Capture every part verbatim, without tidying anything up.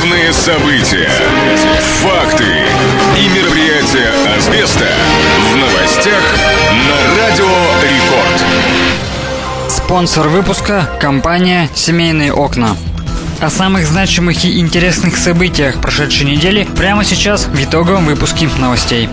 Главные события, факты и мероприятия Асбеста в новостях на Радио Рекорд. Спонсор выпуска – компания «Семейные окна». О самых значимых и интересных событиях прошедшей недели прямо сейчас в итоговом выпуске новостей.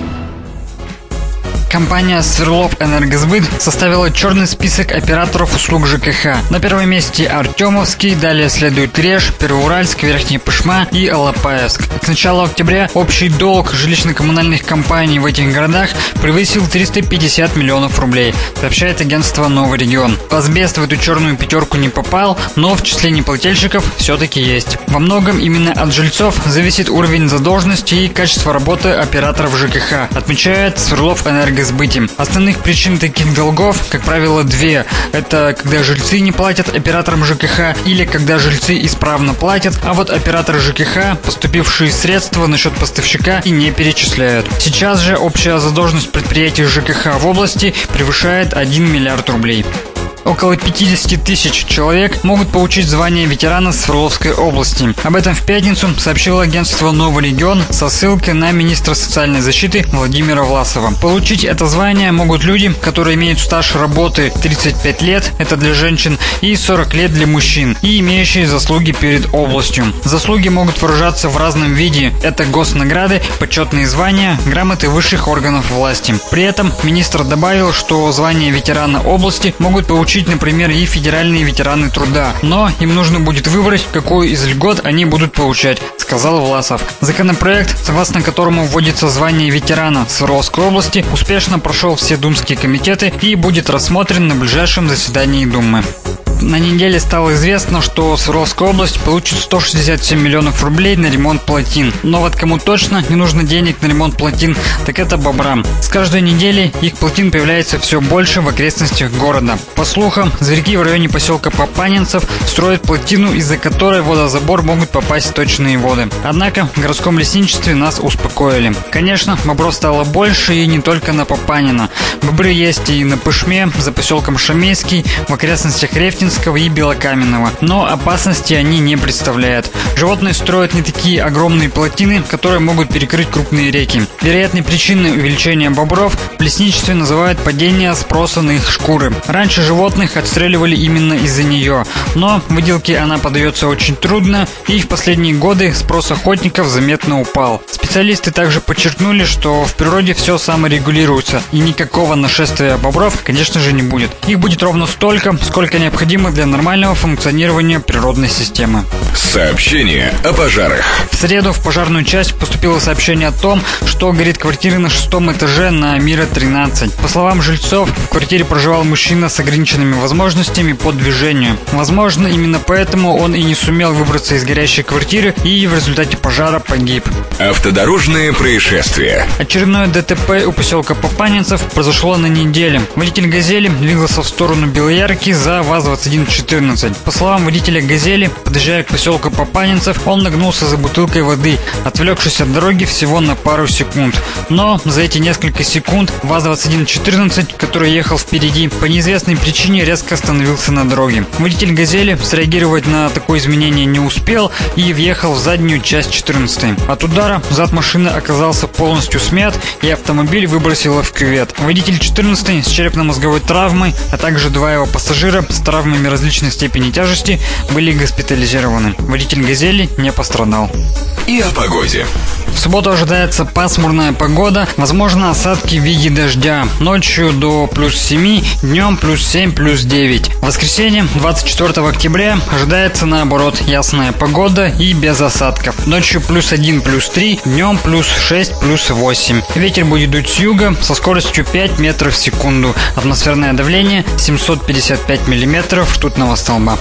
Компания «Свердловэнергосбыт» составила черный список операторов услуг ЖКХ. На первом месте Артемовский, далее следует Реж, Первоуральск, Верхняя Пышма и Алапаевск. К началу октября общий долг жилищно-коммунальных компаний в этих городах превысил триста пятьдесят миллионов рублей, сообщает агентство «Новый регион». Асбест в эту черную пятерку не попал, но в числе неплательщиков все-таки есть. Во многом именно от жильцов зависит уровень задолженности и качество работы операторов ЖКХ, отмечает Свердловэнергосбыт. Основных причин таких долгов, как правило, две. Это когда жильцы не платят операторам ЖКХ или когда жильцы исправно платят, а вот операторы ЖКХ поступившие средства на счет поставщика и не перечисляют. Сейчас же общая задолженность предприятий ЖКХ в области превышает один миллиард рублей. Около пятьдесят тысяч человек могут получить звание ветерана Свердловской области. Об этом в пятницу сообщило агентство «Новый регион» со ссылкой на министра социальной защиты Владимира Власова. Получить это звание могут люди, которые имеют стаж работы тридцать пять лет, это для женщин, и сорок лет для мужчин, и имеющие заслуги перед областью. Заслуги могут выражаться в разном виде. Это госнаграды, почетные звания, грамоты высших органов власти. При этом министр добавил, что звание ветерана области могут получить, например, и федеральные ветераны труда, но им нужно будет выбрать, какую из льгот они будут получать, сказал Власов. Законопроект, согласно которому вводится звание ветерана Свердловской области, успешно прошел все думские комитеты и будет рассмотрен на ближайшем заседании Думы. На неделе стало известно, что Свердловская область получит сто шестьдесят семь миллионов рублей на ремонт плотин. Но вот кому точно не нужно денег на ремонт плотин, так это бобрам. С каждой недели их плотин появляется все больше в окрестностях города. По слухам, зверьки в районе поселка Попанинцев строят плотину, из-за которой в водозабор могут попасть сточные воды. Однако в городском лесничестве нас успокоили. Конечно, бобров стало больше и не только на Попанина. Бобры есть и на Пышме, за поселком Шамейский, в окрестностях Рефтинска и Белокаменного, но опасности они не представляют. Животные строят не такие огромные плотины, которые могут перекрыть крупные реки. Вероятной причиной увеличения бобров в лесничестве называют падение спроса на их шкуры. Раньше животных отстреливали именно из-за нее, но в выделке она подается очень трудно, и в последние годы спрос охотников заметно упал. Специалисты также подчеркнули, что в природе все саморегулируется, и никакого нашествия бобров, конечно же, не будет. Их будет ровно столько, сколько необходимо для нормального функционирования природной системы. Сообщение о пожарах. В среду в пожарную часть поступило сообщение о том, что горит квартира на шестом этаже на Мира тринадцать. По словам жильцов, в квартире проживал мужчина с ограниченными возможностями по движению. Возможно, именно поэтому он и не сумел выбраться из горящей квартиры и в результате пожара погиб. Автодорожные происшествия. Очередное ДТП у поселка Попанинцев произошло на неделе. Водитель «Газели» двигался в сторону Белоярки за ВАЗ-двадцать один четырнадцать. По словам водителя «Газели», подъезжая к поселку Попанинцев, он нагнулся за бутылкой воды, отвлекшись от дороги всего на пару секунд. Но за эти несколько секунд ВАЗ-двадцать один четырнадцать, который ехал впереди, по неизвестной причине резко остановился на дороге. Водитель «Газели» среагировать на такое изменение не успел и въехал в заднюю часть четырнадцатой. От удара зад машины оказался полностью смят, и автомобиль выбросило в кювет. Водитель четырнадцатой с черепно-мозговой травмой, а также два его пассажира с травмами различной степени тяжести были госпитализированы. Водитель «Газели» не пострадал. И о погоде. В субботу ожидается пасмурная погода, возможно осадки в виде дождя. Ночью до плюс семь, днем плюс семь, плюс девять. В воскресенье, двадцать четвёртого октября, ожидается наоборот ясная погода и без осадков. Ночью плюс один, плюс три, днем плюс шесть, плюс восемь. Ветер будет дуть с юга со скоростью пять метров в секунду. Атмосферное давление семьсот пятьдесят пять миллиметров ртутного столба.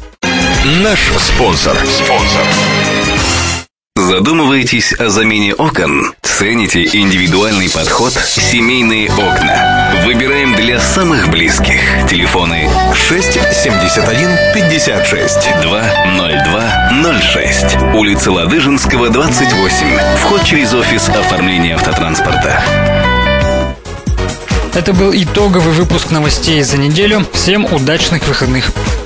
Наш спонсор. Спонсор. Задумываетесь о замене окон? Цените индивидуальный подход «Семейные окна». Выбираем для самых близких. Телефоны шесть семьдесят один пятьдесят шесть. два ноль два ноль шесть. Улица Ладыжинского, двадцать восемь. Вход через офис оформления автотранспорта. Это был итоговый выпуск новостей за неделю. Всем удачных выходных.